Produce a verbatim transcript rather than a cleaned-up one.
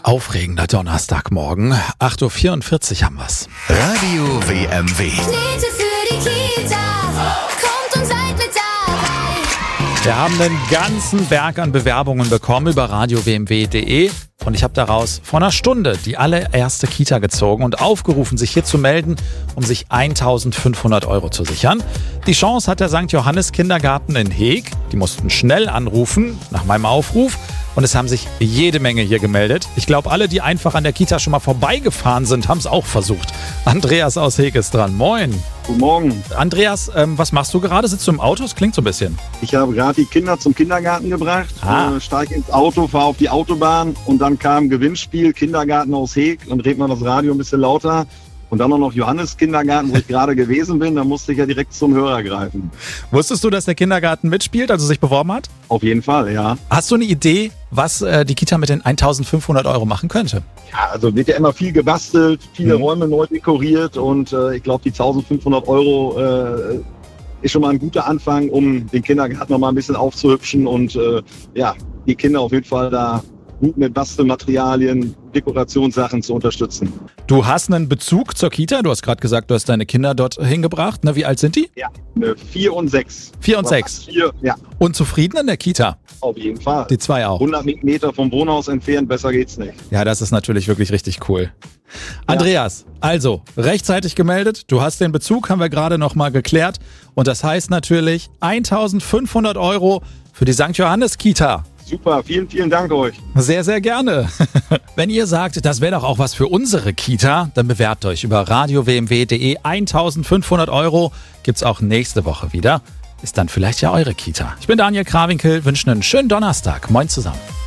Aufregender Donnerstagmorgen. acht Uhr vierundvierzig haben wir's. Radio W M W. Knete für die Kita, kommt und seid mit dabei. Wir haben einen ganzen Berg an Bewerbungen bekommen über radio w m w punkt d e und ich habe daraus vor einer Stunde die allererste Kita gezogen und aufgerufen, sich hier zu melden, um sich eintausendfünfhundert Euro zu sichern. Die Chance hat der Sankt Johannes Kindergarten in Heeg. Die mussten schnell anrufen nach meinem Aufruf. Und es haben sich jede Menge hier gemeldet. Ich glaube, alle, die einfach an der Kita schon mal vorbeigefahren sind, haben es auch versucht. Andreas aus Heeg ist dran. Moin. Guten Morgen. Andreas, ähm, was machst du gerade? Sitzt du im Auto? Das klingt so ein bisschen. Ich habe gerade die Kinder zum Kindergarten gebracht, Ah. äh, steige ins Auto, fahre auf die Autobahn und dann kam Gewinnspiel Kindergarten aus Heeg und dreht man das Radio ein bisschen lauter. Und dann auch noch Johannes Kindergarten, wo ich gerade gewesen bin, da musste ich ja direkt zum Hörer greifen. Wusstest du, dass der Kindergarten mitspielt, also sich beworben hat? Auf jeden Fall, ja. Hast du eine Idee, was äh, die Kita mit den eintausendfünfhundert Euro machen könnte? Ja, also wird ja immer viel gebastelt, viele Mhm. Räume neu dekoriert und äh, ich glaube, die eintausendfünfhundert Euro äh, ist schon mal ein guter Anfang, um den Kindergarten noch mal ein bisschen aufzuhübschen und äh, ja, die Kinder auf jeden Fall da gut mit Bastelmaterialien, Dekorationssachen zu unterstützen. Du hast einen Bezug zur Kita. Du hast gerade gesagt, du hast deine Kinder dort hingebracht. Na, wie alt sind die? Ja, äh, vier und sechs. Vier und Aber sechs. Vier, ja, Und zufrieden in der Kita? auf jeden Fall. Die zwei auch. hundert Meter vom Wohnhaus entfernt, besser geht's nicht. Ja, das ist natürlich wirklich richtig cool. Andreas, also rechtzeitig gemeldet. Du hast den Bezug, haben wir gerade noch mal geklärt. Und das heißt natürlich eintausendfünfhundert Euro für die Sankt Johannes Kita. Super, vielen, vielen Dank euch. Sehr, sehr gerne. Wenn ihr sagt, das wäre doch auch was für unsere Kita, dann bewerbt euch über radio w m w punkt d e. eintausendfünfhundert Euro gibt's auch nächste Woche wieder. Ist dann vielleicht ja eure Kita. Ich bin Daniel Krawinkel, wünsche einen schönen Donnerstag. Moin zusammen.